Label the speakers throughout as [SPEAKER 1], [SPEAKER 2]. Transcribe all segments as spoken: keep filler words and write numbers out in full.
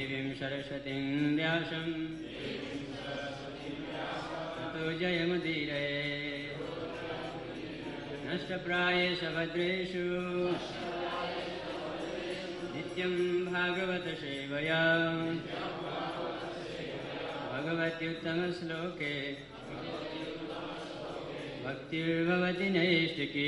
[SPEAKER 1] Devim Saraswatim Vyasam Tato Jayamudire Nashtaprayesha Bhadreshu Nityam Bhagavata Sevaya Bhagavati Uttama Sloke Bhaktir Bhavati Naishtaki.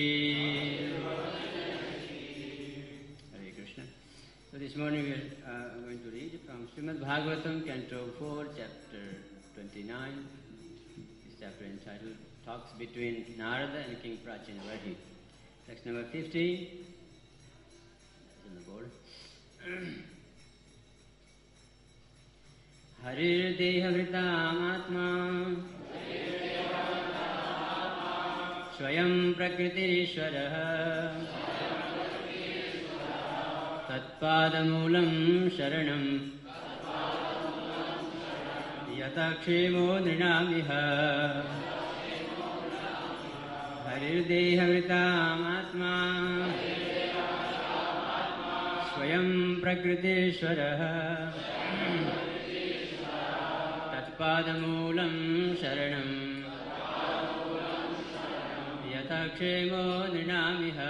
[SPEAKER 1] Hare Krishna. So this morning we are uh, going to read from Srimad Bhagavatam, Canto four, Chapter twenty-nine. This chapter entitled Talks Between Narada and King Prachinvarhi. Text number fifty. That's on the board. Harir Deha Vritam Atma Swayam Prakritirishwaraha Tatpadamulam Sharanam Yatakshemo Nrinamiha. Harir Deha Vritam Atma Swayam Prakritirishwaraha Tatpadamulam Sharanam Yatakshemo Nrinamiha.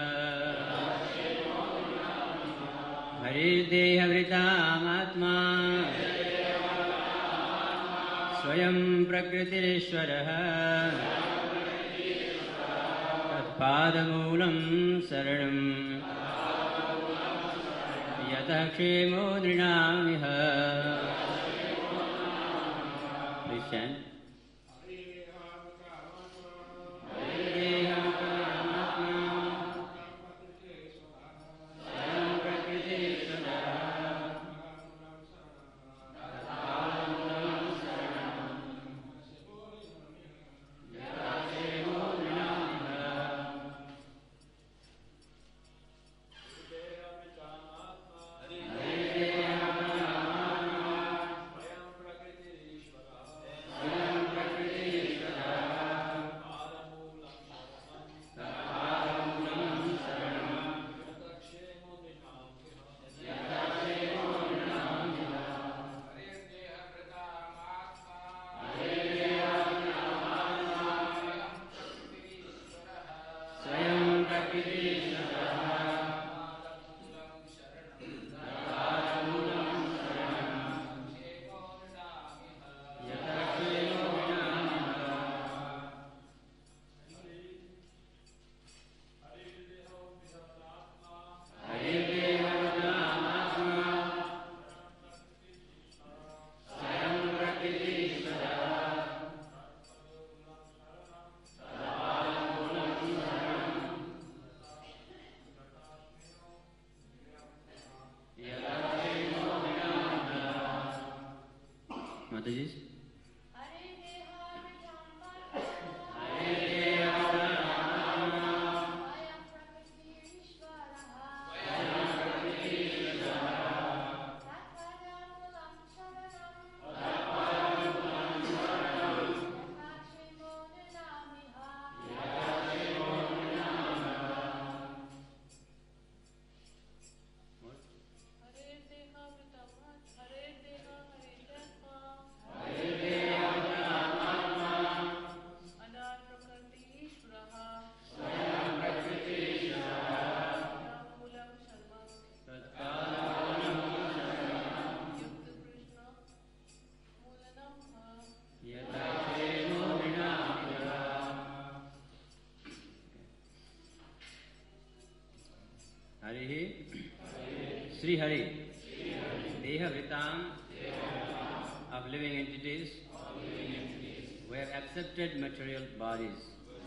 [SPEAKER 1] Harir Deha Vritam Atma Swayam Prakritirishwaraha Tatpadamulam Saranam Yatakshemo Nrinamiha. Please chant. Sri Hari, Deha Vritam of living entities who have accepted material bodies.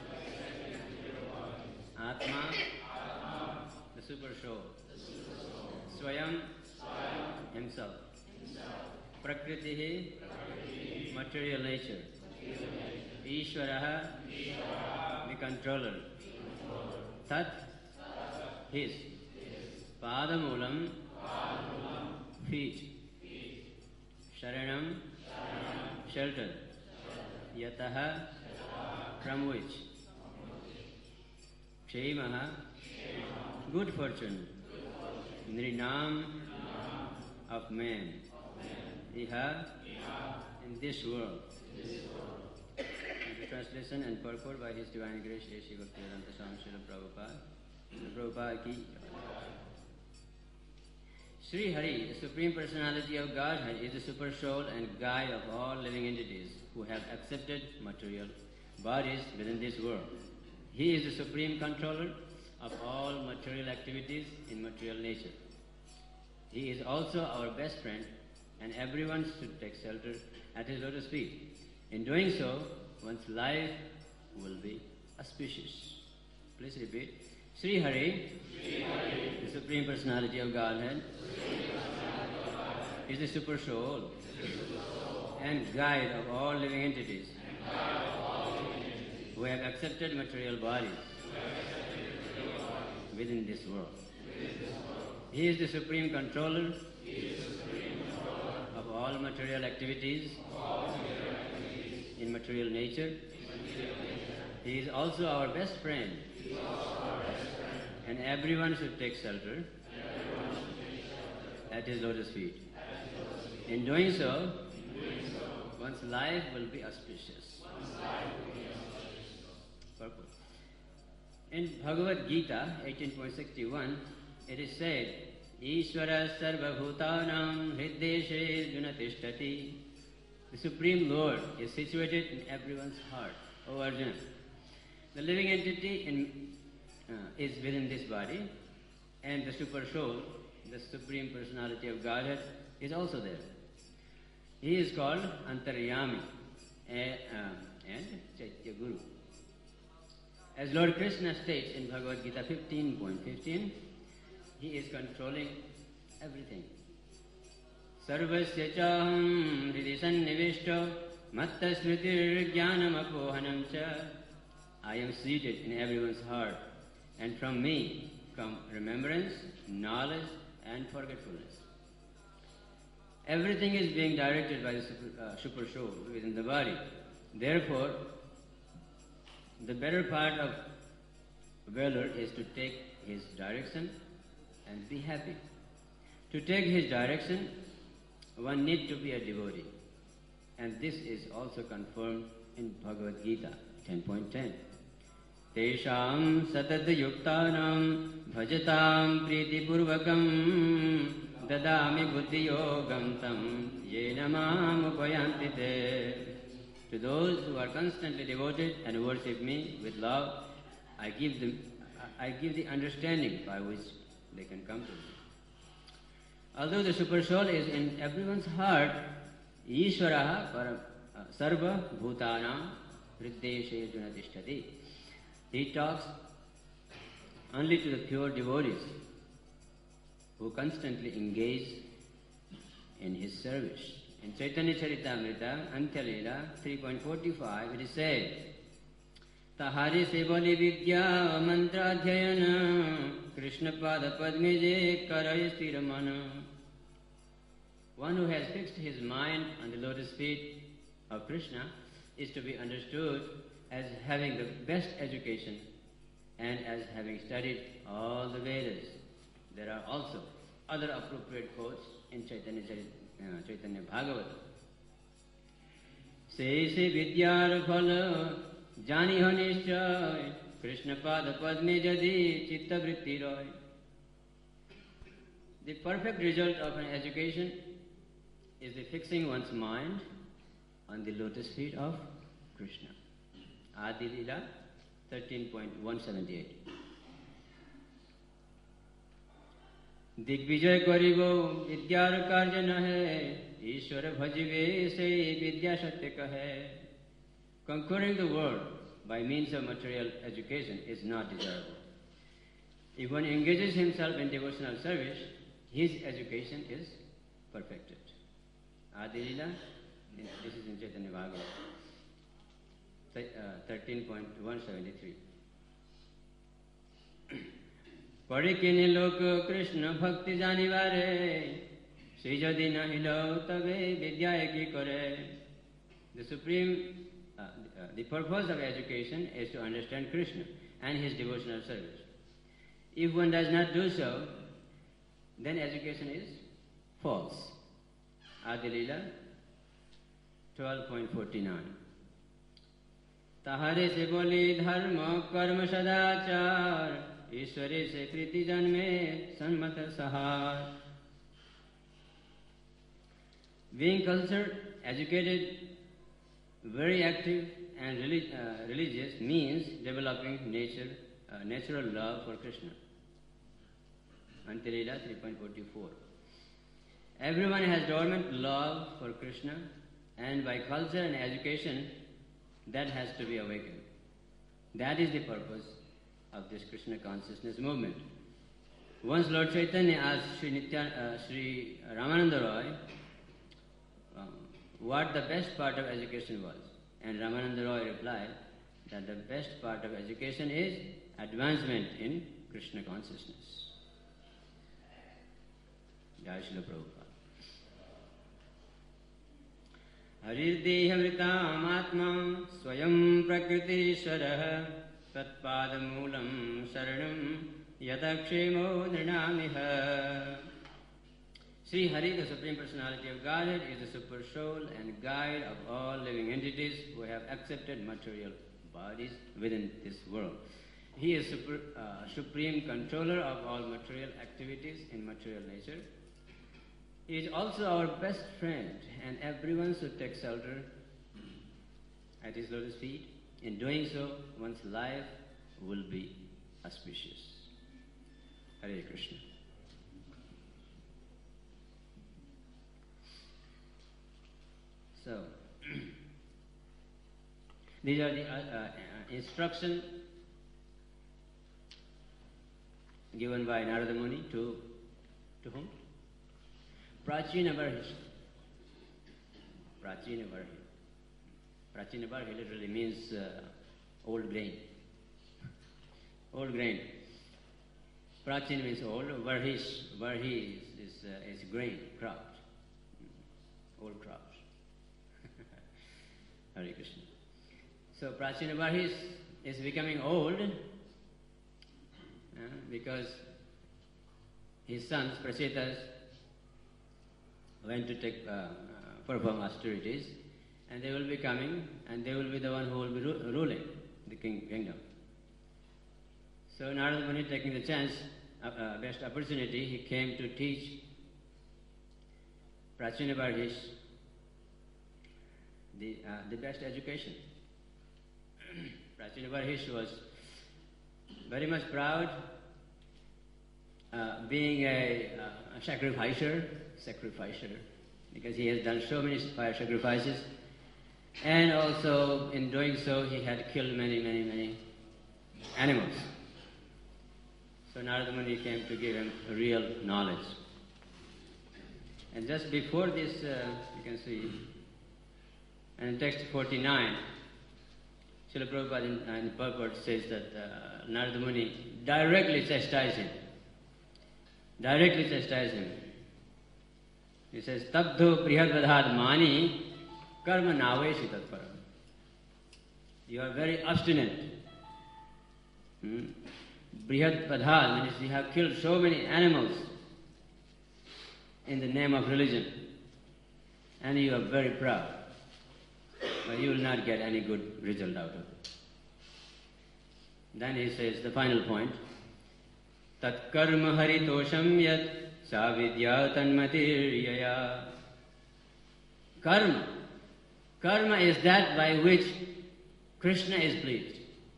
[SPEAKER 1] Atma, the super soul. Swayam, himself. Prakritihi, material nature. Ishvaraha, the controller. Tat, his. Padamulam, feet. Sharanam, shelter. Yataha, from which. Kshemaha, good fortune. Nrinam, of man. Iha, in this world. The translation and purport by His Divine Grace, Sri Bhaktivedanta Swami Srila Prabhupada. Prabhupada ki. Sri Hari, the Supreme Personality of Godhead, is the super soul and guide of all living entities who have accepted material bodies within this world. He is the supreme controller of all material activities in material nature. He is also our best friend, and everyone should take shelter at his lotus feet. In doing so, one's life will be auspicious. Please repeat. Sri Hari, Sri Hari, the Supreme Personality of Godhead, is the super soul and guide of all living entities who have accepted material bodies within this world. He is the supreme controller of all material activities in material nature. He is also our best friend, and everyone should take shelter at his lotus feet. In doing so, one's life will be auspicious. Purpose. In Bhagavad Gita eighteen point sixty-one, it is said, Ishvara sarva bhutanam hriddeshe junatishthati. The Supreme Lord is situated in everyone's heart. O Arjuna, the living entity in, uh, is within this body, and the super soul, the Supreme Personality of Godhead, is also there. He is called Antaryami and, uh, and Chaitya Guru. As Lord Krishna states in Bhagavad Gita fifteen point fifteen, He is controlling everything. Sarvasya chaham hridi sannivishto matta smritir jnanam apohanam cha. I am seated in everyone's heart, and from me come remembrance, knowledge, and forgetfulness. Everything is being directed by the super, uh, super soul within the body. Therefore, the better part of valor is to take his direction and be happy. To take his direction, one needs to be a devotee. And this is also confirmed in Bhagavad Gita ten point ten. Tesham satad yuktanam bhajatam priti purvakam dadami buddhi yogam tam yena mam upayanti te. To those who are constantly devoted and worship me with love, I give them, I give the understanding by which they can come to me. Although the super soul is in everyone's heart, Ishvaraha para sarva bhutana hriddeshe junatishthati. He talks only to the pure devotees who constantly engage in his service. In Chaitanya Charitamrita, Antya Leela three point forty-five, it is said, Tahari Sevali Vidya Mantra Dhyayana Krishna Pada Padmeje Karay Stiramana. One who has fixed his mind on the lotus feet of Krishna is to be understood as having the best education and as having studied all the Vedas. There are also other appropriate quotes in Chaitanya Charitamrita. Uh, Chaitanya Bhagavata. Se se vidyar phala jani ho nishchay Krishna pada padme jadi chitta vritti roy. The perfect result of an education is the fixing one's mind on the lotus feet of Krishna. Adi Leela thirteen point one seventy-eight. Digvijay करिबो विद्यार कार्य न है ईश्वर भजिवे से विद्या सत्य कहे. Conquering the world by means of material education is not desirable. If one engages himself in devotional service, his education is perfected. Adi Leela, this is in Chaitanya Bhagavata, thirteen point one seventy-three. पढ़े किने लोक कृष्ण भक्ति जानिवारे श्री यदि नहीं लो तबे विद्या की करे. The supreme, uh, uh, the purpose of education is to understand Krishna and his devotional service. If one does not do so, then education is false. Adi Leela twelve point forty-nine. Tahare se boli dharma karma sadachar, Ishware se kriti janme sanmat sahar. Being cultured, educated, very active and relig- uh, religious means developing nature, uh, natural love for Krishna. Adi Leela three point forty-four. Everyone has dormant love for Krishna, and by culture and education, that has to be awakened. That is the purpose of this Krishna consciousness movement. Once Lord Chaitanya asked Sri, Nitya, uh, Sri Ramananda Roy um, what the best part of education was, and Ramananda Roy replied that the best part of education is advancement in Krishna consciousness. Jai Srila Prabhupada. Hariddehamritam atma swayam prakritiśvarah tatpadamulam saranam yadakshemo nrinamiha. Sri Hari, the Supreme Personality of Godhead, is the super soul and guide of all living entities who have accepted material bodies within this world. He is super, uh, supreme controller of all material activities in material nature. He is also our best friend, and everyone should take shelter at his lotus feet. In doing so, one's life will be auspicious. Hare Krishna. So, these are the uh, uh, instructions given by Narada Muni to, to whom? Prachina Barhi. Prachina Barhi. Prachina Barhi literally means uh, old grain. Old grain. Prachina means old. Varhish. Varhi is, is, uh, is grain, crops. Old crops. Hare Krishna. So Prachina Barhi is, is becoming old uh, because his sons, Prachetas, went to take uh, uh, perform austerities, and they will be coming, and they will be the one who will be ru- ruling the king, kingdom. So Narada Muni, taking the chance, uh, uh, best opportunity, he came to teach Prachina Barhish the uh, the best education. Prachina Barhish was very much proud, uh, being a, uh, a sacrificer. sacrificer, because he has done so many fire sacrifices, and also in doing so he had killed many, many, many animals. So Narada Muni came to give him real knowledge. And just before this, uh, you can see, and in text forty-nine, Srila Prabhupada in, in the purport says that uh, Narada Muni directly chastised him. Directly chastised him. He says, Tabdho prihadvadhad mani karma naveshi tatparam. You are very obstinate. Hmm? Brihadvadhad means you have killed so many animals in the name of religion, and you are very proud. But you will not get any good result out of it. Then he says the final point, Tat karma haritosham yat savidya tanmatiriyaya. Karma. Karma is that by which Krishna is pleased.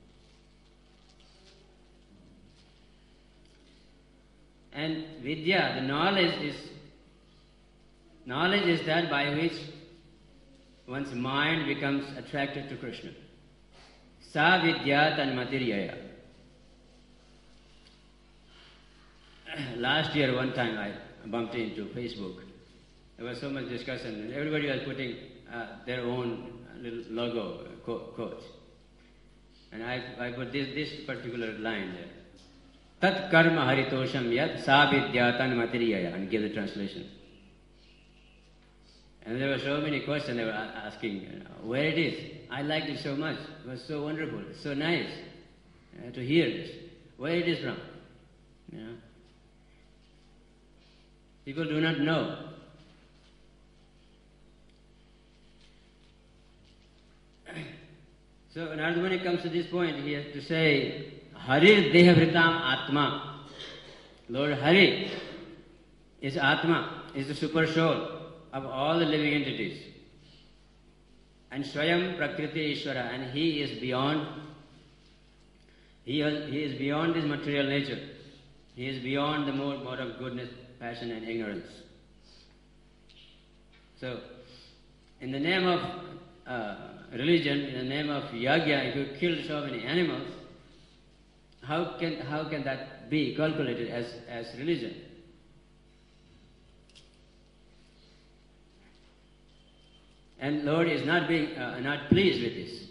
[SPEAKER 1] And vidya, the knowledge is knowledge is that by which one's mind becomes attracted to Krishna. Sa vidya tanmatiriyaya. Last year, one time I bumped into Facebook. There was so much discussion, and everybody was putting uh, their own little logo, quote, quote. And I, I put this, this particular line there. Tat karma haritosham yat sa vidya tanmatiriyaya, and give the translation. And there were so many questions they were asking, you know, where it is. I liked it so much. It was so wonderful, so nice uh, to hear this. Where it is from. You know. People do not know So Narada Muni comes to this point, he has to say, Harir Dehavritam Atma. Lord Hari is Atma, is the super soul of all the living entities. And Swayam Prakriti Ishvara, and he is beyond, he, has, he is beyond this material nature. He is beyond the mode, mode of goodness, passion and ignorance. So, in the name of uh, religion, in the name of yagya, if you kill so many animals, how can, how can that be calculated as, as religion? And Lord is not being uh, not pleased with this,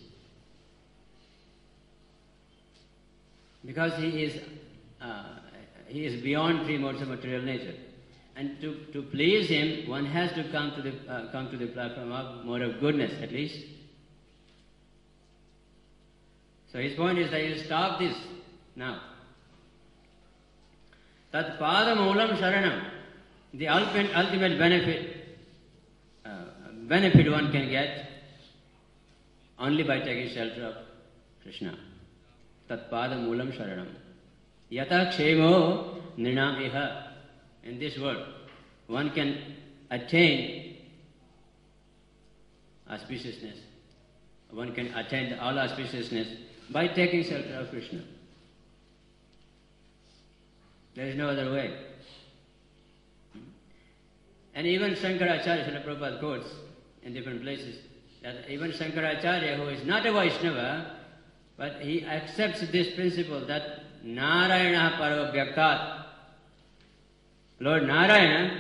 [SPEAKER 1] because he is uh, he is beyond three modes of material nature, and to, to please him, one has to come to the uh, come to the platform of mode of goodness at least. So his point is that you stop this now. Tat pada moolam sharanam, the ultimate ultimate benefit. Benefit one can get only by taking shelter of Krishna. Tat pada moolam sharanam. Yata kshemo nirnam iha. In this world, one can attain auspiciousness. One can attain all auspiciousness by taking shelter of Krishna. There is no other way. And even Shankaracharya, Srila Prabhupada quotes in different places, that even Shankaracharya, who is not a Vaishnava, but he accepts this principle that Narayana Paro Vyaktat. Lord Narayana,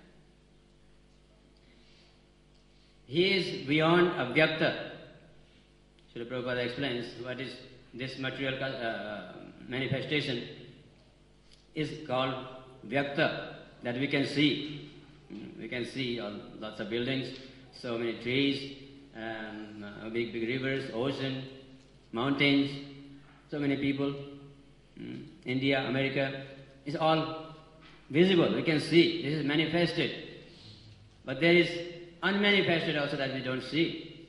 [SPEAKER 1] he is beyond Avyakta. Srila Prabhupada explains what is this material uh, manifestation is called Vyakta, that we can see. We can see all, lots of buildings, so many trees, um, uh, big, big rivers, ocean, mountains, so many people. Mm. India, America, is all visible. We can see. This is manifested. But there is unmanifested also that we don't see.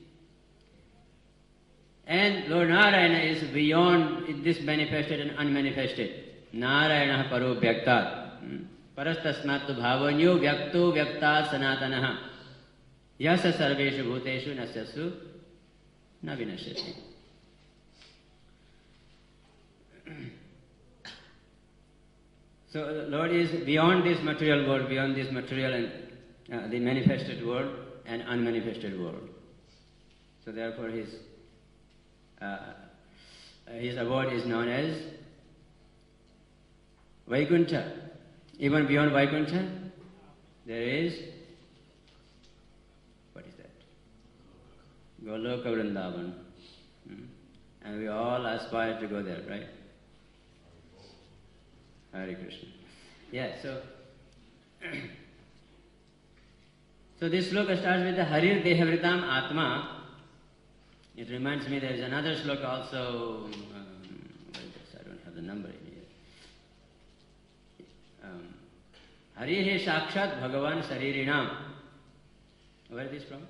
[SPEAKER 1] And Lord Narayana is beyond this manifested and unmanifested. Narayana paro vyaktat. Mm. Parastasmattu bhavanyo vyakto vyaktat sanatanaha. Yasa sarveshu bhuteshu nasyasu na vinashyati. So the Lord is beyond this material world, beyond this material and uh, the manifested world and unmanifested world. So therefore his uh, his abode is known as Vaikuntha. Even beyond Vaikuntha, there is, what is that? Goloka Vrindavan. Hmm? And we all aspire to go there, right? Hare Krishna. Yeah, so so this sloka starts with the Harir Dehavritam Atma. It reminds me there is another sloka also, um, what is this? I don't have the number in here. Um, Harihe Sakshat Bhagavan Saririnam. Where is this from?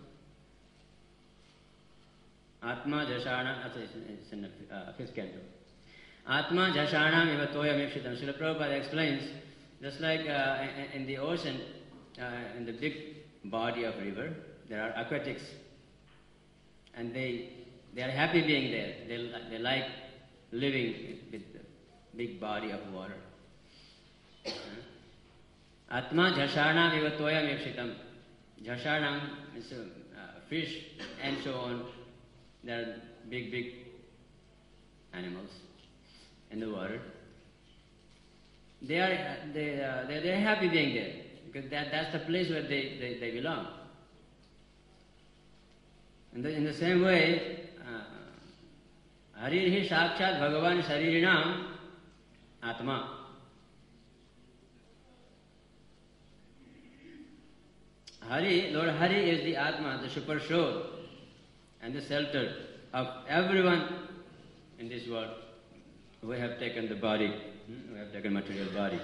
[SPEAKER 1] Atma Jashana, it's in the uh, fifth canto. Atma Jashanam Eva Toya Mikshitam. Srila Prabhupada explains, just like uh, in the ocean, uh, in the big body of river, there are aquatics, and they they are happy being there. They, they like living with the big body of water. Atma Jashanam Eva Toya Mikshitam. Jashanam is a uh, fish and so on. There are big, big animals in the water. They are they uh, they they're happy being there because that that's the place where they they, they belong. And the, in the same way, Harirhi Sakshat Bhagavan Sharirinam Atma. Hari, Lord Hari is the Atma, the super soul, and the shelter of everyone in this world who have taken the body, who have taken material body.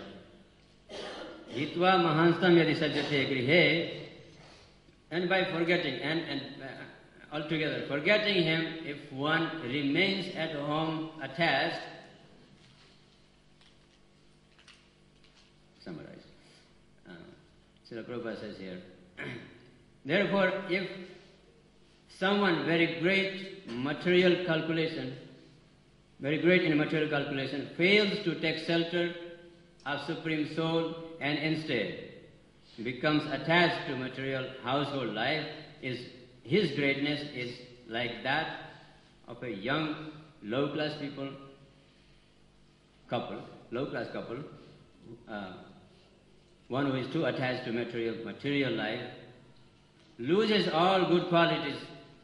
[SPEAKER 1] Hitva mahanstam yadi sajjate grihe, and by forgetting and, and uh, altogether, forgetting him if one remains at home attached. Summarize. Uh, Srila Prabhupada says here, therefore, if someone very great material calculation, very great in material calculation, fails to take shelter of Supreme Soul and instead becomes attached to material household life, is his greatness is like that of a young, low-class people, couple, low-class couple, uh, one who is too attached to material, material life, loses all good qualities,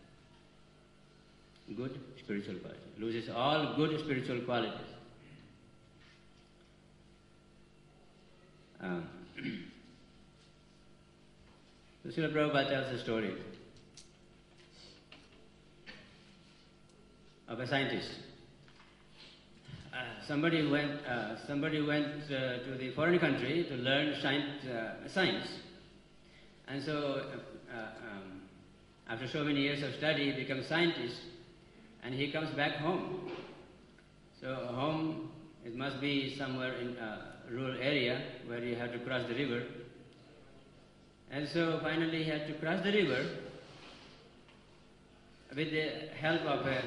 [SPEAKER 1] good spiritual qualities, loses all good spiritual qualities. Um, so Srila Prabhupada tells a story of a scientist. Uh, somebody went, uh, somebody went uh, to the foreign country to learn science, uh, science. And so uh, um, after so many years of study, he becomes a scientist, and he comes back home. So home, it must be somewhere in a rural area where you have to cross the river. And so finally he had to cross the river with the help of a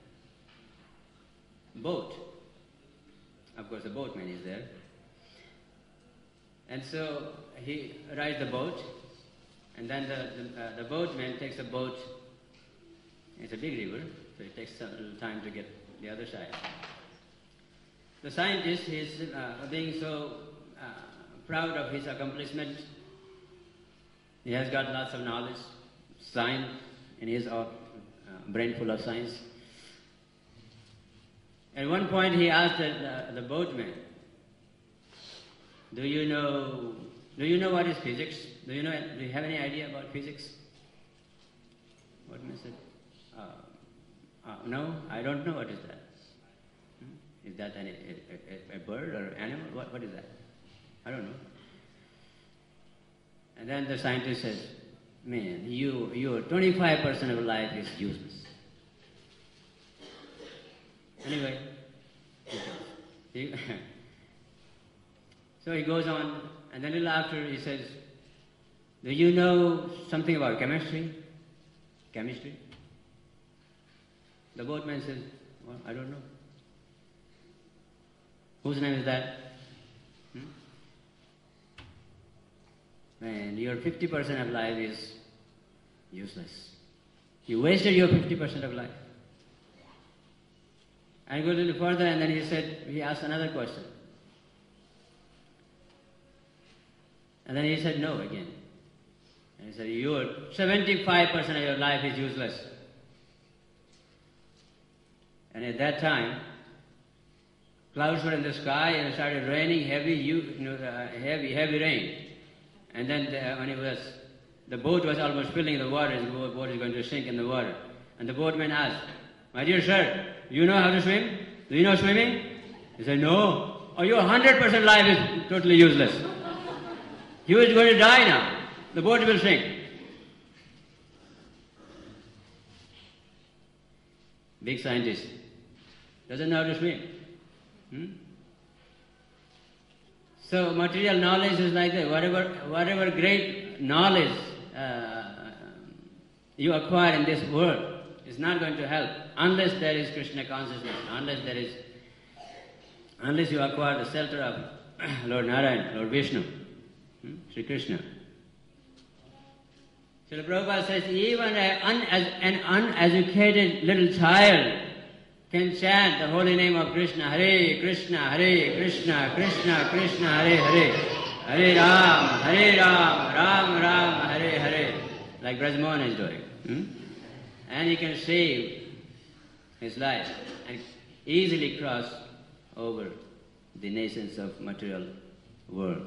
[SPEAKER 1] boat. Of course, the boatman is there. And so he rides the boat, and then the, the, uh, the boatman takes the boat. It's a big river, so it takes a little time to get the other side. The scientist is uh, being so uh, proud of his accomplishment. He has got lots of knowledge, science, and he is uh, brain full of science. At one point he asked the, uh, the boatman, do you know, do you know what is physics? Do you know, do you have any idea about physics? Boatman said, uh, uh, no, I don't know what is that. Hmm? Is that an, a, a, a bird or animal? What, what is that? I don't know. And then the scientist says, man, you, your twenty-five percent of life is useless. Anyway, he, so he goes on, and then a little after he says, do you know something about chemistry? Chemistry? The boatman says, well, I don't know. Whose name is that? Hmm? Man, your fifty percent of life is useless. You wasted your fifty percent of life. And go a little further, and then he said, he asked another question. And then he said no again. And he said, your seventy-five percent of your life is useless. And at that time, clouds were in the sky and it started raining heavy, you know, uh, heavy, heavy rain. And then the, when it was, the boat was almost filling the water, the boat is going to sink in the water. And the boatman asked, my dear sir, do you know how to swim? Do you know swimming? He said, no. Oh, your one hundred percent life is totally useless. You is going to die now. The boat will sink. Big scientist. Doesn't know how to swim. Hmm? So material knowledge is like that. Whatever, whatever great knowledge uh, you acquire in this world is not going to help unless there is Krishna consciousness, unless there is, unless you acquire the shelter of Lord Narayan, Lord Vishnu, hmm? Sri Krishna. Srila Prabhupada says, even a un, as, an uneducated little child can chant the holy name of Krishna, Hare Krishna, Hare Krishna, Krishna Krishna, Hare Hare, Hare Ram, Hare Ram, Ram Ram, Hare Hare, like Brajmohan is doing. Hmm? And he can save his life and easily cross over the nations of material world.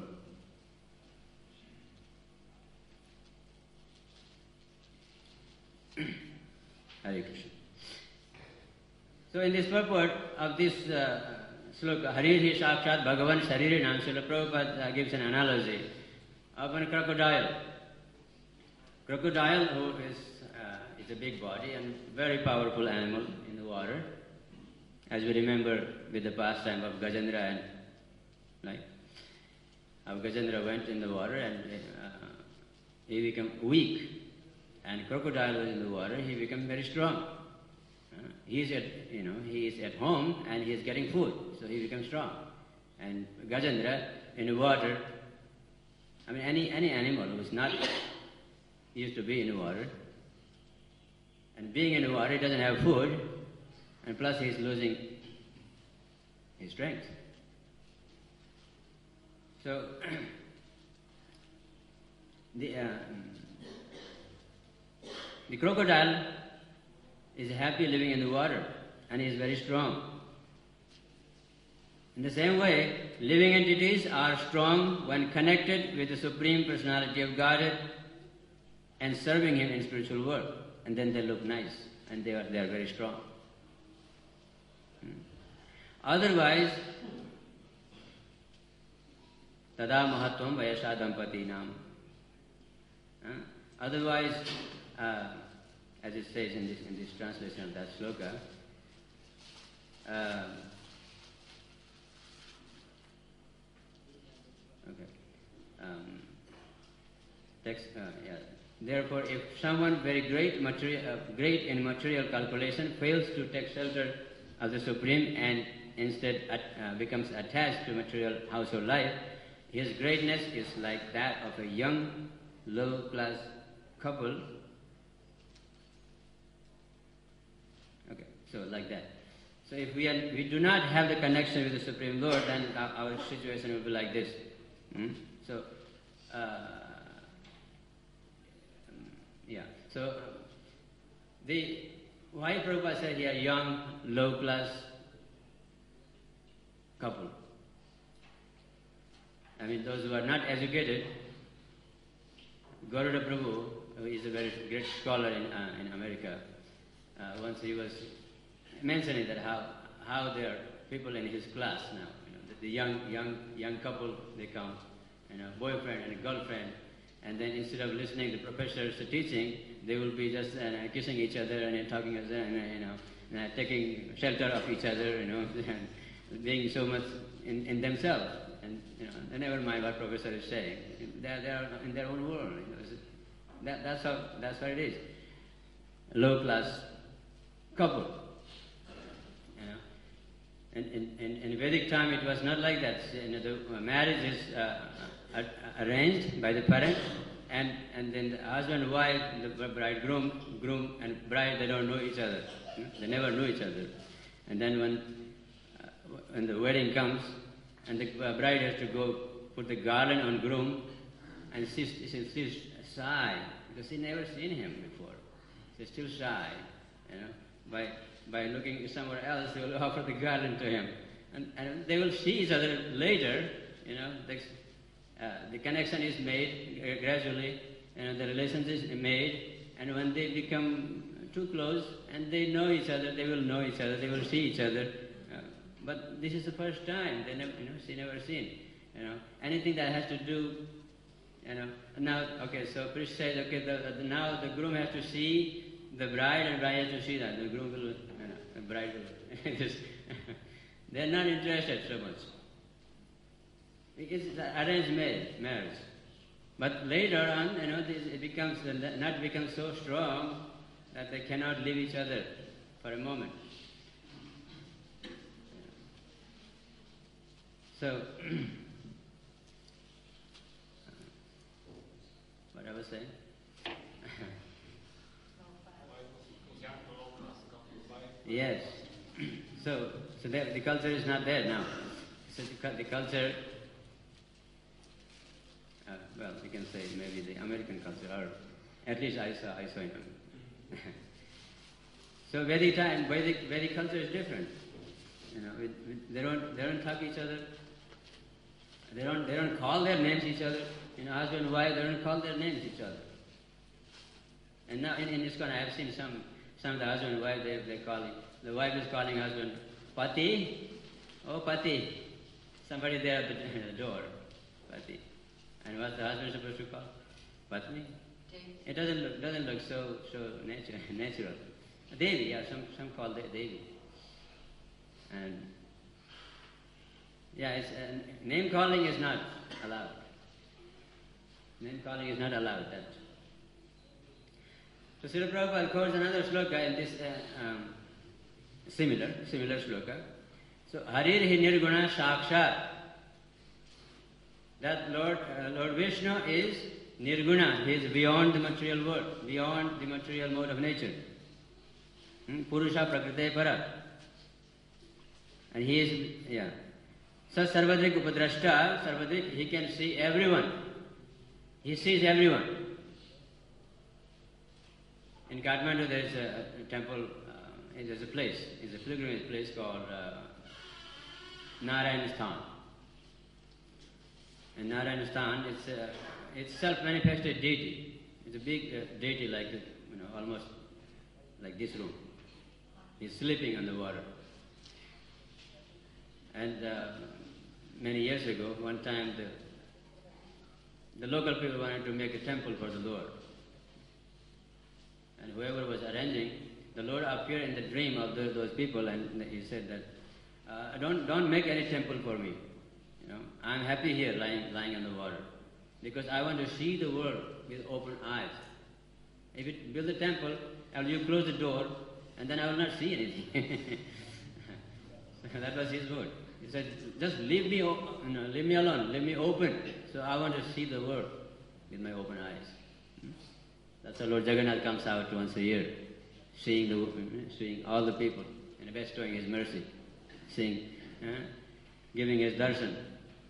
[SPEAKER 1] Hare Krishna. So in this purport of this uh, sloka, Harihi Sakshat Bhagavan Shariri Nam, Srila Prabhupada uh, gives an analogy of a crocodile. Crocodile who is, uh, if It's a big body and very powerful animal in the water. As we remember with the pastime of Gajendra and like how Gajendra went in the water and uh, he became weak, and crocodile was in the water, he became very strong. Uh, he is at you know he is at home and he is getting food, so he becomes strong. And Gajendra in the water, I mean any any animal who is not used to be in the water, and being in the water, he doesn't have food, and plus he is losing his strength. So the uh, the crocodile is happy living in the water, and he is very strong. In the same way, living entities are strong when connected with the Supreme Personality of Godhead and serving Him in spiritual work, and then they look nice, and they are they are very strong. Hmm. Otherwise, tada mahatvam vayasha dampatinam. Uh, otherwise, uh, as it says in this in this translation of that sloka, uh, okay, um, text, uh, yeah. Therefore, if someone very great material, uh, great in material calculation fails to take shelter of the Supreme and instead at, uh, becomes attached to material household life, his greatness is like that of a young, low-class couple. Okay, so like that. So if we, are, we do not have the connection with the Supreme Lord, then our, our situation will be like this. Hmm? So, uh, yeah. So the why Prabhupada said here young, low-class couple. I mean, those who are not educated. Garuda Prabhu, who is a very great scholar in uh, in America, uh, once he was mentioning that how how there are people in his class now. You know, the, the young young young couple, they come, you know, boyfriend and a girlfriend, and then instead of listening to professors teaching, they will be just uh, kissing each other and talking and uh, you know, uh, taking shelter of each other, you know, and being so much in, in themselves. And you know, they never mind what professor is saying. They are, they are in their own world. You know. That, that's how that's what it is. Low class couple. You know. In, in, in, in Vedic time, it was not like that. You know, the marriage is uh, arranged by the parents, and and then the husband and wife, the bridegroom, groom and bride, they don't know each other. You know. They never know each other. And then when uh, when the wedding comes, and the bride has to go put the garland on groom, and she's, she's still shy because she never seen him before. She's still shy, you know. By by looking somewhere else, they will offer the garland to him, and, and they will see each other later. You know, the, uh, the connection is made uh, gradually, you know, the relationship is made, and when they become too close and they know each other, they will know each other, they will see each other. Uh, but this is the first time they never, you know, she never seen. You know, anything that has to do. You know, now, okay, so priest says, okay, the, the, now the groom has to see the bride and bride has to see that. The groom will, you know, the bride will. Just they're not interested so much. It's arranged marriage. But later on, you know, this, it becomes, the knot becomes so strong that they cannot leave each other for a moment. So, what I was saying? Yes. So, so the, the culture is not there now. So the, the culture, uh, well, you can say maybe the American culture, or at least I saw, I saw in them. So Vedic time, Vedic, Vedic culture is different. You know, it, it, they don't, they don't talk each other. They don't, they don't call their names each other. You know, husband and wife, they don't call their names each other. And now in, in ISKCON, I have seen some, some of the husband and wife, they, they call it. The wife is calling husband, Pati, oh Pati. Somebody there at the, the door, Pati. And what's the husband supposed to call? Patni? It doesn't look doesn't look so so natural. natural. Devi, yeah, some some call it Devi. And yeah, it's, uh, name calling is not allowed. Name calling is not allowed. That. So Srila Prabhupada quotes another sloka in this uh, um, similar similar sloka. So Harir hi nirguna sakshat. That Lord uh, Lord Vishnu is nirguna. He is beyond the material world, beyond the material mode of nature. Hmm? Purusha prakrite para. And he is, yeah. So sarvadrik upadrashta, sarvadrik, he can see everyone. He sees everyone. In Kathmandu there is a, a temple, uh, there is a place, it's a pilgrimage place called uh, Narayan Sthan. And Narayan Sthan, it's a, it's self-manifested deity. It's a big uh, deity like, you know, almost like this room. He's sleeping on the water. And uh, many years ago, one time the, the local people wanted to make a temple for the Lord. And whoever was arranging, the Lord appeared in the dream of the, those people, and he said that, uh, don't, don't make any temple for me. You know, I'm happy here lying, lying on the water. Because I want to see the world with open eyes. If you build a temple, and you close the door, and then I will not see anything. So that was his word. He said, just leave me, you know, leave me alone, leave me open. So I want to see the world with my open eyes. Hmm? That's how Lord Jagannath comes out once a year, seeing the, seeing all the people and bestowing his mercy, seeing, uh, giving his darshan.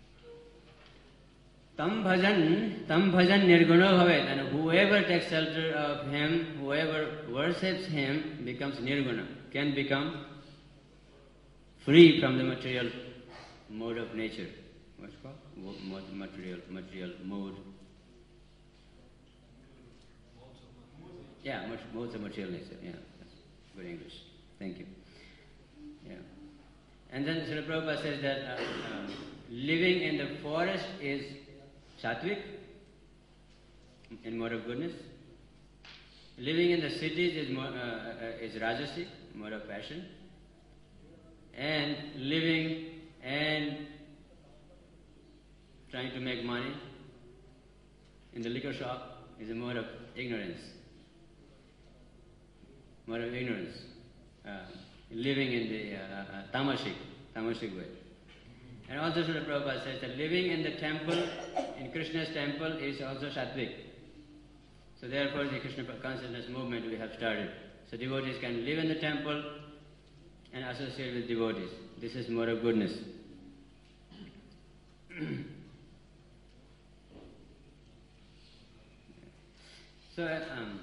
[SPEAKER 1] Tam bhajan, tam bhajan nirguna bhavet. And whoever takes shelter of him, whoever worships him, becomes nirguna, can become free from the material mode of nature. What's it called? Material, material mode. Yeah, modes of material nature. Yeah, that's good English. Thank you. Yeah. And then Srila Prabhupada says that uh, uh, living in the forest is sattvic, in mode of goodness. Living in the cities is, more, uh, uh, is rajasic, mode of passion. And living and trying to make money in the liquor shop is a mode of ignorance. Mode of ignorance. Uh, living in the uh, uh, tamasic, tamasic way. And also Srila Prabhupada says that living in the temple, in Krishna's temple, is also sattvic. So therefore the Krishna consciousness movement we have started. So devotees can live in the temple and associate with devotees. This is more of goodness. So, um,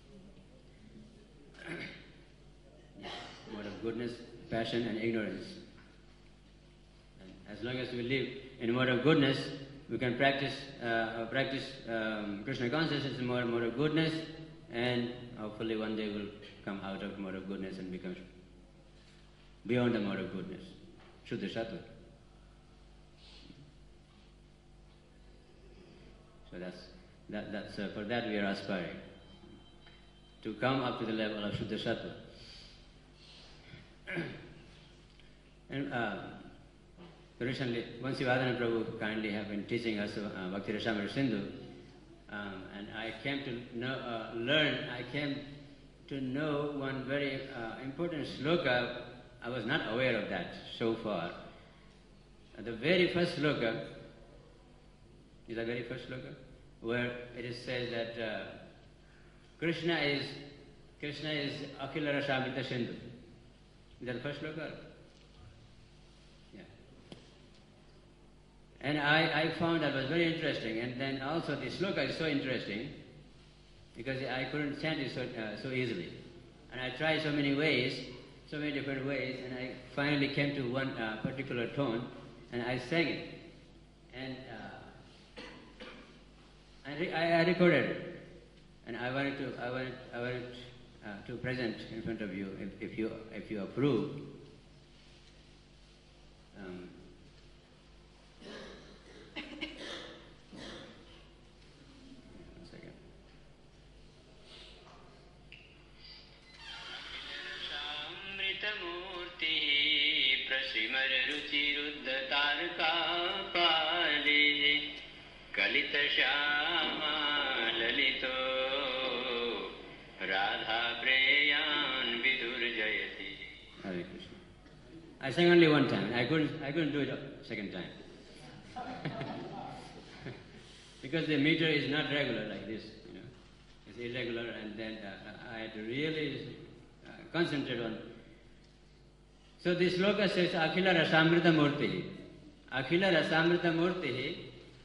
[SPEAKER 1] more of goodness, passion and ignorance. And as long as we live in more of goodness, we can practice uh, practice um, Krishna consciousness in more and more of goodness, and hopefully one day we'll come out of more of goodness and become beyond the mode of goodness, Shuddha Sattva. So that's, that, that's uh, for that we are aspiring, to come up to the level of Shuddha Sattva. And uh, recently, Vansivadana Prabhu kindly have been teaching us uh, Bhakti Rasamrita Sindhu, um, and I came to know, uh, learn, I came to know one very uh, important sloka. I was not aware of that so far. Uh, the very first sloka, is the very first sloka, where it is said that uh, Krishna is Krishna is Akhila Rasamrita Sindhu. Is that the first sloka? Yeah. And I, I found that was very interesting. And then also the sloka is so interesting because I couldn't chant it so, uh, so easily. And I tried so many ways, so many different ways, and I finally came to one uh, particular tone, and I sang it. And uh, I, re I, I recorded it, and I wanted to, I wanted, I wanted uh, to present in front of you, if, if you, if you approve. Um, one second. Lalit Shyama ललितो Radha Preyan Vidur Jayati. Hare Krishna. I sang only one time. I couldn't, I couldn't do it a second time. Because the meter is not regular like this, you know. It's irregular, and then uh, I had to really uh, concentrate on. So this sloka says, Akhila Rasamrita Murti. Akhila Rasamrita Murti.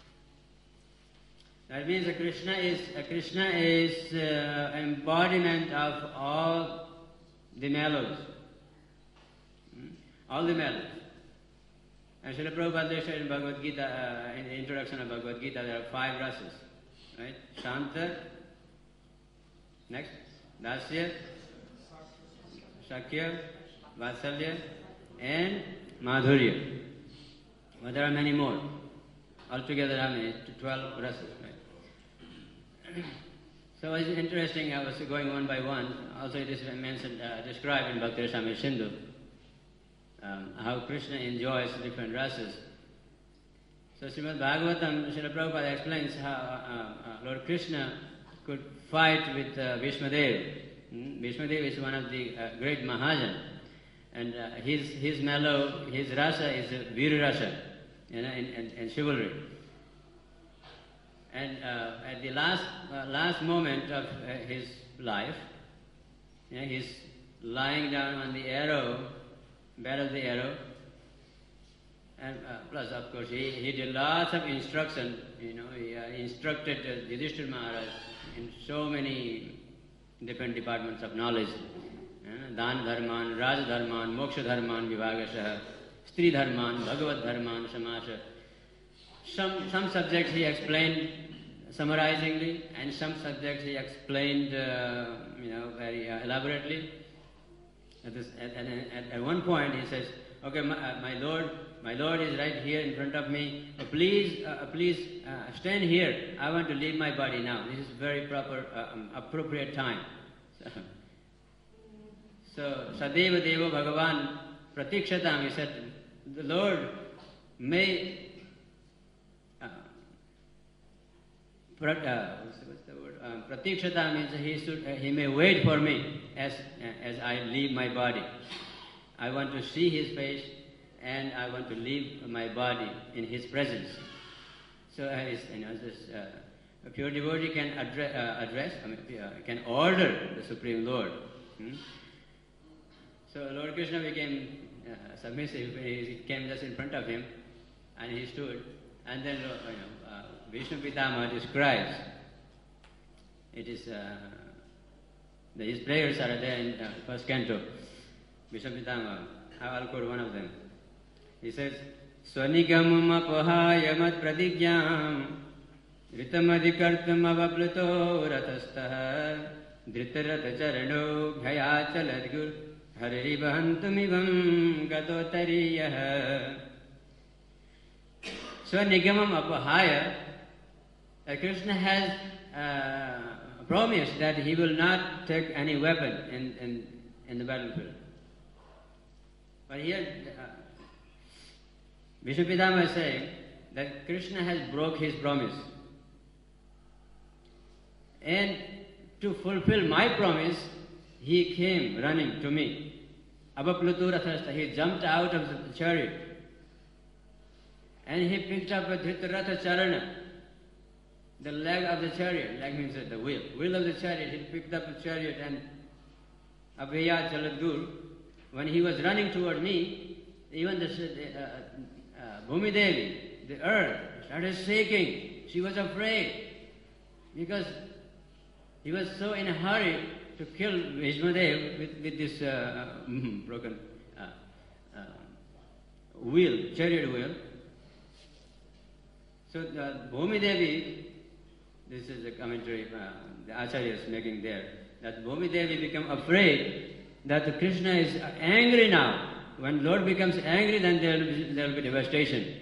[SPEAKER 1] That means that Krishna is, uh, Krishna is uh, embodiment of all the mellows. Hmm? All the mellows. And Srila Prabhupada said in Bhagavad Gita, uh, in the introduction of Bhagavad Gita, there are five rasas. Right? Shanta, next, Dasya, Shakya, Vatsalya, and Madhurya. But there are many more. Altogether, how many? twelve rasas. So it's interesting, I was going one by one. Also it is mentioned, uh, described in Bhakti Rasamrita Sindhu, um, how Krishna enjoys different rasas. So Srimad Bhagavatam, Srila Prabhupada explains how uh, uh, Lord Krishna could fight with uh, Bhishmadev. Hmm? Bhishmadev is one of the uh, great Mahajan. And uh, his, his mellow, his rasa is uh, Veer rasa, you know, in, in, in chivalry. And uh, at the last uh, last moment of uh, his life, you know, he's lying down on the arrow, bed of the arrow, and uh, plus, of course, he, he did lots of instruction. You know, he uh, instructed uh, Yudhishthira Maharaj in so many different departments of knowledge. Uh, Dan Dharman, Raj Dharman, Moksha Dharman, Vivagasaha, Stri Dharman, Bhagavad Dharman, Samasa. Some, some subjects he explained summarizingly, and some subjects he explained, uh, you know, very uh, elaborately. At, this, at, at, at one point he says, okay, my, uh, my Lord, my Lord is right here in front of me. Uh, please, uh, please uh, stand here. I want to leave my body now. This is very proper, uh, um, appropriate time. So, so Sadeva Deva Bhagavan Pratikshatam, he said, the Lord may Uh, what's, what's the word? Um, Pratikshata means he should, uh, he may wait for me as uh, as I leave my body. I want to see his face, and I want to leave my body in his presence. So, uh, you know, this, uh, a pure devotee can address, uh, address I mean, uh, can order the Supreme Lord. Hmm? So Lord Krishna became uh, submissive. He came just in front of him, and he stood, and then, you know, uh, Vishnu Pitama describes, it is, uh, the, his prayers are there in uh, first canto. Vishnu Pitama, I'll quote one of them. He says, Swanigamam apahaya mat pradigyam Ritamadhikartam avapluto ratastaha Dhritarata charano bhayachaladgur Hari bahantumivam gatotariyaha. Swanigamam apahaya, Uh, Krishna has uh, promised that he will not take any weapon in, in, in the battlefield. But here, uh, Vishnu Pitama is saying that Krishna has broke his promise. And to fulfill my promise, he came running to me. Abaplutu rathastha, he jumped out of the chariot. And he picked up a Dhritarata Charana, the leg of the chariot. Leg means the wheel. Wheel of the chariot. He picked up the chariot, and Abhaya Chaladgur, when he was running toward me, even the uh, uh, Bhumi Devi, the earth, started shaking. She was afraid because he was so in a hurry to kill Bhishmadev with, with this uh, broken uh, uh, wheel, chariot wheel. So the Bhumi Devi, this is a commentary uh, the Acharya is making there, that Bhumi Devi become afraid that Krishna is angry now. When Lord becomes angry, then there will be, there will be devastation.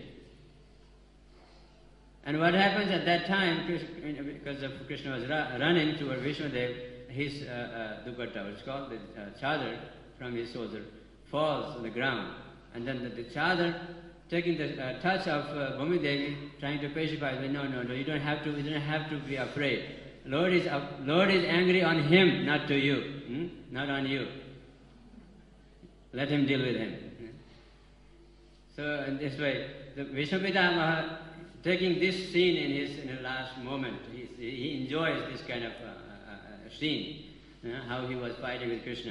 [SPEAKER 1] And what happens at that time, because of Krishna was ra- running toward Vishmadev, his uh, uh, dupatta, which is called the uh, chadar from his shoulder, falls on the ground. And then the, the chadar taking the uh, touch of uh, Bhumi Devi, trying to pacify her. No, no, no, you don't have to, you don't have to be afraid. Lord is, uh, Lord is angry on him, not to you, hmm? not on you. Let him deal with him. So in this way, the Vishnu Pitamaha, taking this scene in his, in the last moment, he, he enjoys this kind of uh, uh, scene, you know, how he was fighting with Krishna.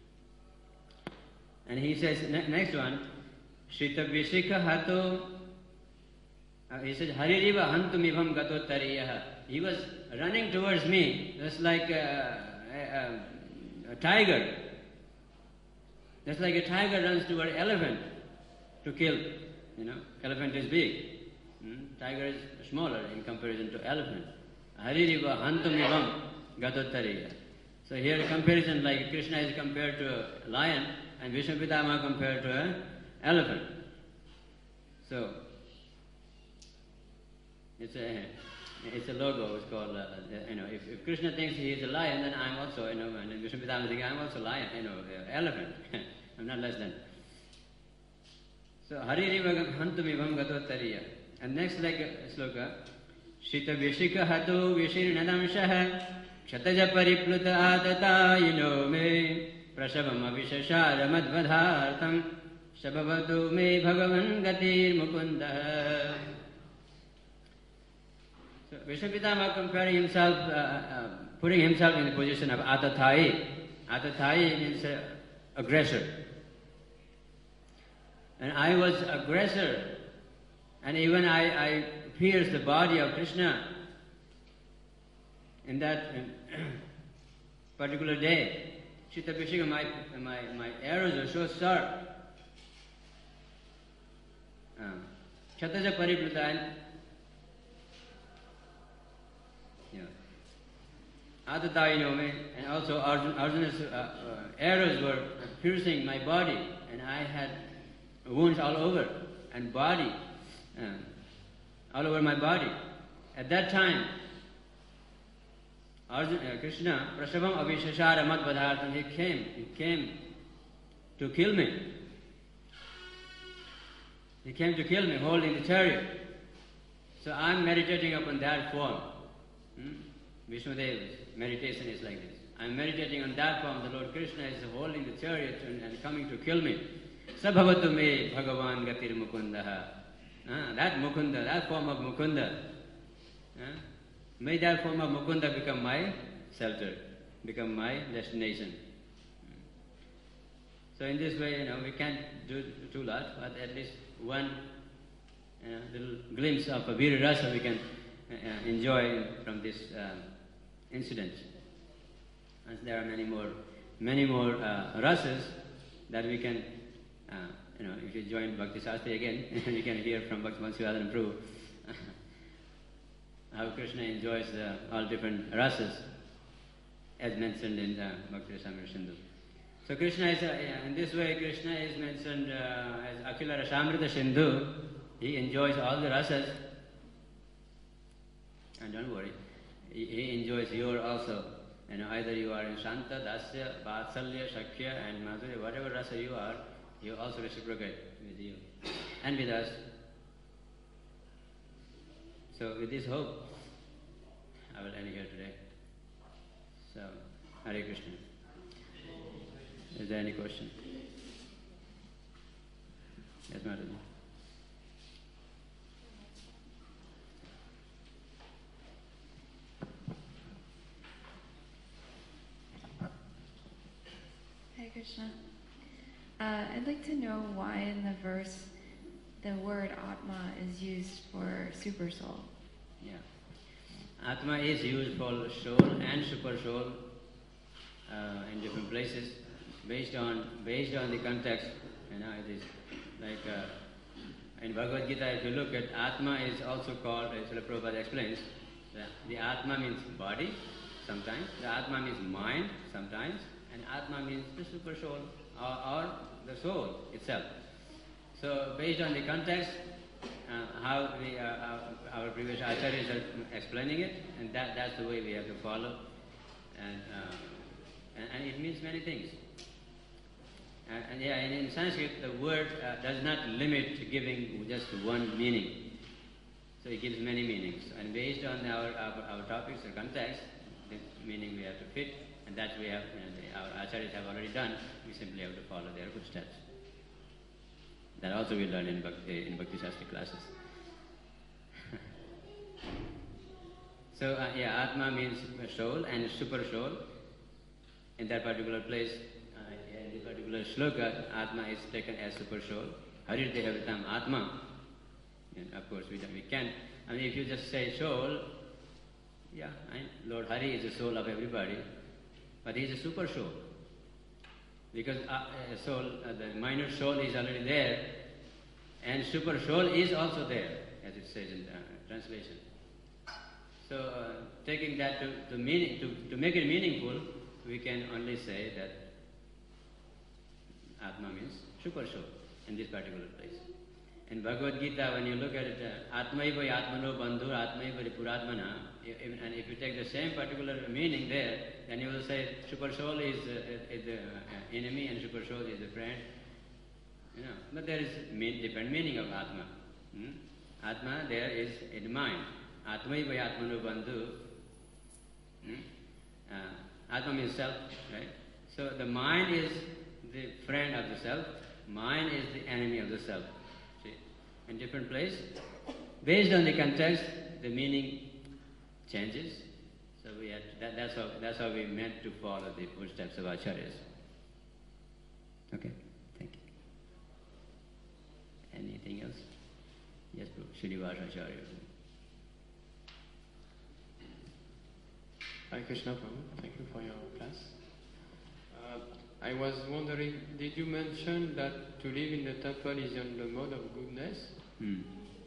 [SPEAKER 1] And he says, ne- next one, Shita Vishika Hato, uh, he says, Haririva Hantumibham Gato Tariyaha. He was running towards me, just like a, a, a tiger. Just like a tiger runs toward an elephant to kill. You know, elephant is big. Hmm? Tiger is smaller in comparison to elephant. Haririva Hantumibham Gato Tariyaha. So here a comparison, like Krishna is compared to a lion and Vishnu Pitamaha compared to an elephant. So it's a it's a logo. It's called uh, you know. If, if Krishna thinks he is a lion, then I'm also you know. And then Vishnu Pitamaha thinks I'm also a lion. You know, uh, elephant. I'm not less than. So Haririva Hantumibham Gato Tariya. And next like uh, sloka, Shita Vishika Hatu Vishirnadamshaha Kshataja Paripluta Atata Yino Me Prashavam Avishashara Madvadhartam Shabhavatu Me Bhagavan Gatir Mukunda. So Vishnu Pitamaha comparing himself, uh, uh, putting himself in the position of Atathai. Atathai means uh, aggressor. And I was aggressor. And even I, I pierced the body of Krishna in that particular day. Chitta my, my, my arrows are so sharp. Chataja Paripluta. Atatayinome, and also Arjun, Arjuna's uh, uh, arrows were piercing my body, and I had wounds all over, and body, uh, all over my body. At that time, Arjuna, uh, Krishna, Prashavam Avishashara Madvadhartam, he came, he came to kill me. He came to kill me, holding the chariot. So I'm meditating upon that form. Hmm? Vishnudeva's meditation is like this. I'm meditating on that form. The Lord Krishna is holding the chariot and, and coming to kill me. Sabhavatu me Bhagavan Gatir Mukundaha. Uh, that Mukunda, that form of Mukunda. Uh, may that form of Mukunda become my shelter, become my destination. So in this way, you know, we can't do too lot, but at least one uh, little glimpse of a Vira Rasa we can uh, enjoy from this uh, incident. And there are many more, many more uh, rasas that we can, uh, you know, if you join Bhakti Shastri again, you can hear from Bhakti Madhusudana Prabhu how Krishna enjoys uh, all different rasas, as mentioned in the Bhakti Rasamrita Sindhu. So Krishna is, uh, in this way, Krishna is mentioned uh, as Akhila Rasamrita Sindhu. He enjoys all the rasas. And don't worry, he, he enjoys your also. You know, either you are in Shanta, Dasya, Vatsalya, Shakya, and Madhurya, whatever rasa you are, he also reciprocate with you and with us. So with this hope, I will end here today. So, Hare Krishna. Is there any question? Yes, Madhurya.
[SPEAKER 2] Hare Krishna. Uh, I'd like to know why in the verse the word Atma is used for super soul.
[SPEAKER 1] Yeah. Atma is used for soul and super soul uh, in different places based on based on the context. You know, it is like uh, in Bhagavad Gita, if you look at Atma is also called, as Srila Prabhupada explains, the, the Atma means body sometimes, the Atma means mind sometimes, and Atma means the super soul or, or the soul itself. So based on the context, uh, how we, uh, our, our previous acharyas are explaining it, and that, that's the way we have to follow. And, uh, and, and it means many things. Uh, and yeah, in, in Sanskrit, the word uh, does not limit giving just one meaning. So it gives many meanings. And based on our, our, our topics or context, this meaning we have to fit, and that we have, you know, the, our acharyas have already done. We simply have to follow their footsteps. That also we learn in Bhakti, in Bhakti Shastra classes. So uh, yeah, Atma means soul and super soul. In that particular place, uh, in this particular shloka, Atma is taken as super soul. Harirte Havitam Atma. And of course, we, we can't. I mean, if you just say soul, yeah, I, Lord Hari is the soul of everybody, but he is a super soul. Because uh, soul, uh, the minor soul is already there, and super soul is also there, as it says in the translation. So, uh, taking that to, to, meaning, to, to make it meaningful, we can only say that Atma means super soul in this particular place. In Bhagavad Gita, when you look at it, uh, Atmaiva Atmano Bandhu Atmaiva Puratmana, and if you take the same particular meaning there, then you will say super soul is, uh, is the uh, enemy and super soul is the friend. You know, but there is mean, different meaning of Atma. Hmm? Atma there is in mind. Atmaiva Atmano Bandhu. Hmm? Uh, Atma means self, right? So the mind is the friend of the self. Mind is the enemy of the self. See, in different place, based on the context, the meaning changes. So we have to, that, that's how that's how we meant to follow the footsteps of acharyas. Okay, thank you. Anything else? Yes, Srinivasa Acharya.
[SPEAKER 3] Hi Krishna Prabhu, thank you for your class. Uh, I was wondering, did you mention that to live in the temple is on the mode of goodness?
[SPEAKER 1] Hmm.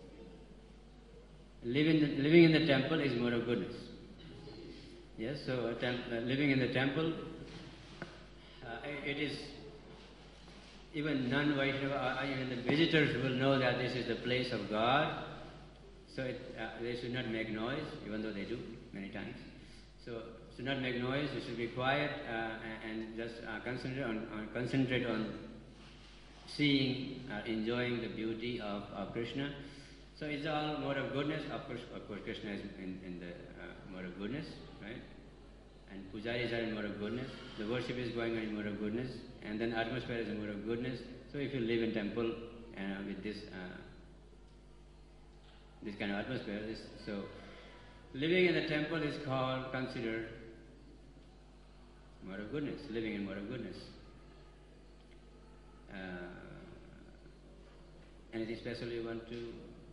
[SPEAKER 1] Living, the, living in the temple is mode of goodness. Yes, so temp, uh, living in the temple, uh, it is, even non-Vaishnava, uh, even the visitors will know that this is the place of God. So it, uh, they should not make noise, even though they do many times. So should not make noise, they should be quiet uh, and just uh, concentrate on, on concentrate on seeing, uh, enjoying the beauty of, of Krishna. So it's all mode of goodness. Of course, of course, Krishna is in, in the uh, mode of goodness, right? And pujaris are in mode of goodness. The worship is going on in mode of goodness, and then atmosphere is in mode of goodness. So if you live in temple uh, with this uh, this kind of atmosphere, this, so living in the temple is called, considered mode of goodness. Living in mode of goodness. Uh, anything special you want to?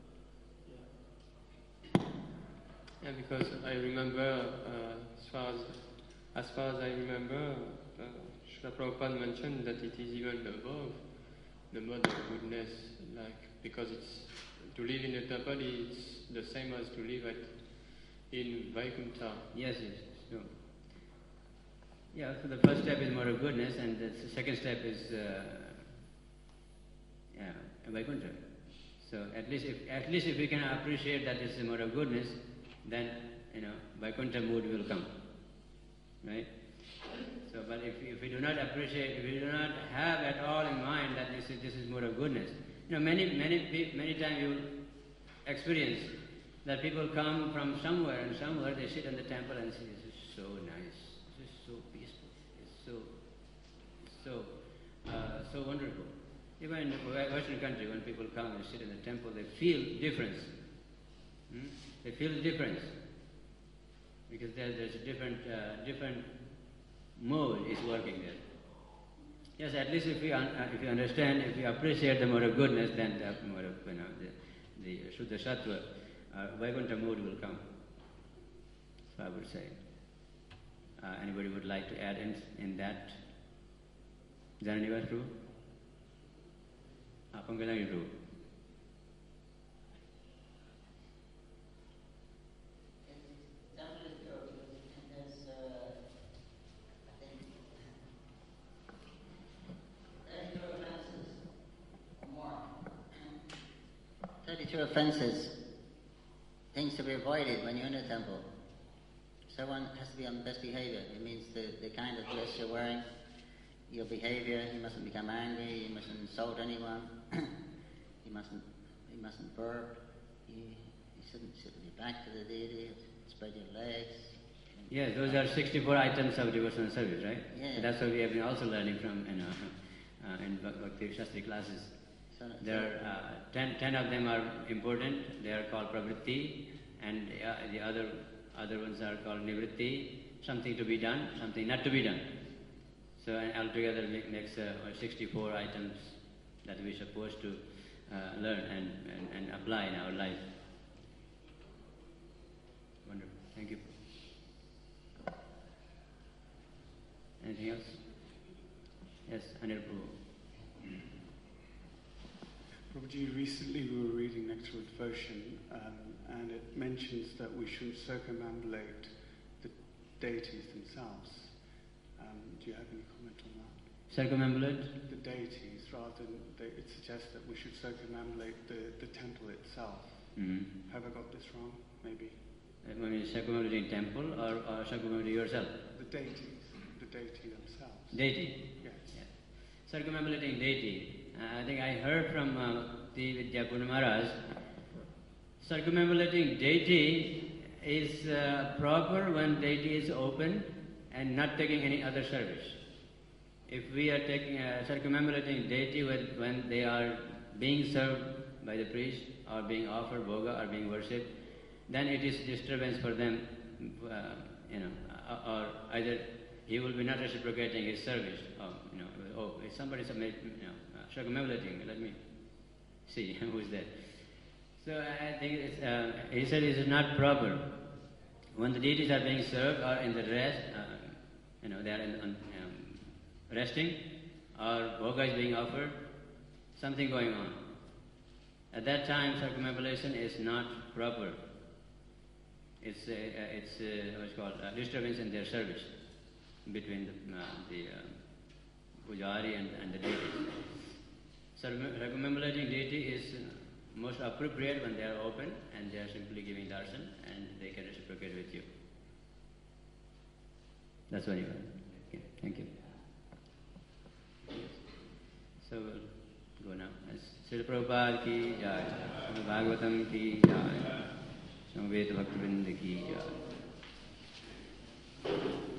[SPEAKER 3] Yeah, because I remember, uh, as far as as far as I remember, uh, Srila Prabhupada mentioned that it is even above the mode of goodness, like because it's to live in the temple is the same as to live at in Vaikuntha.
[SPEAKER 1] Yes, yes, sure. Yeah, so the first step is mode of goodness, and the second step is uh, yeah, Vaikuntha. So at least if at least if we can appreciate that it's a mode of goodness, then, you know, Vaikuntha mood will come, right? So, but if, if we do not appreciate, if we do not have at all in mind that this is, this is mode of goodness, you know, many, many, many times you will experience that people come from somewhere and somewhere they sit in the temple and say, this is so nice, this is so peaceful, it's so, so, uh, so wonderful. Even in the Western country, when people come and sit in the temple, they feel difference. Hmm? They feel the difference because there's, there's a different, uh, different mode is working there. Yes, at least if we, un uh, if you understand, if you appreciate the mode of goodness, then the mode of, you know, the, the Shuddha Sattva, uh, Vaikuntha mood will come. So I would say. Uh, anybody would like to add in, in that? Jananiwas Prabhu? Pangalagi Prabhu.
[SPEAKER 4] thirty-two offenses, things to be avoided when you're in a temple. So one has to be on best behavior. It means the, the kind of dress you're wearing, your behavior. You mustn't become angry. You mustn't insult anyone. you mustn't you mustn't burp. You, you shouldn't sit with your back to the deity. Spread your legs.
[SPEAKER 1] Yes, those are sixty-four items of devotional service, right?
[SPEAKER 4] Yeah.
[SPEAKER 1] So that's what we have been also learning from, you know, uh, in Bhakti Shastri classes.
[SPEAKER 4] So,
[SPEAKER 1] There are uh, ten, ten of them are important. They are called pravritti, and uh, the other other ones are called nivritti. Something to be done, something not to be done. So and altogether make, makes uh, sixty-four items that we're supposed to uh, learn and, and, and apply in our life. Wonderful. Thank you. Anything else? Yes, Anil Prabhu.
[SPEAKER 5] Prabhuji, recently we were reading Nectar of Devotion, um, and it mentions that we shouldn't circumambulate the deities themselves. Um, do you have any comment on that?
[SPEAKER 1] Circumambulate?
[SPEAKER 5] The deities, rather than, they, it suggests that we should circumambulate the, the temple itself.
[SPEAKER 1] Mm-hmm.
[SPEAKER 5] Have I got this wrong? Maybe.
[SPEAKER 1] I mean, circumambulating temple or, or circumambulating yourself?
[SPEAKER 5] The deities, the deity themselves.
[SPEAKER 1] Deity?
[SPEAKER 5] Yes.
[SPEAKER 1] Yeah. Circumambulating deity. Uh, I think I heard from uh, the Vidyapurna Maharaj, circumambulating deity is uh, proper when deity is open and not taking any other service. If we are taking uh, circumambulating deity with, when they are being served by the priest or being offered bhoga or being worshipped, then it is disturbance for them, uh, you know, uh, or either he will be not reciprocating his service, or, you know, oh, if somebody submit, you know, circumambulating, let me see who is that. So I think it's, uh, he said it is not proper. When the deities are being served or in the rest, uh, you know, they are in, on, um, resting, or bhoga is being offered, something going on. At that time, circumambulation is not proper. It's, uh, it's uh, what's called uh, disturbance in their service between the, uh, the uh, pujari and, and the deities. Circumambulating deity is uh, most appropriate when they are open and they are simply giving darshan and they can reciprocate with you. That's what you want. Okay, thank you. So we'll go now. Srila Prabhupada ki jai, Srimad Bhagavatam ki jai, Samveta Bhaktivinoda ki jai.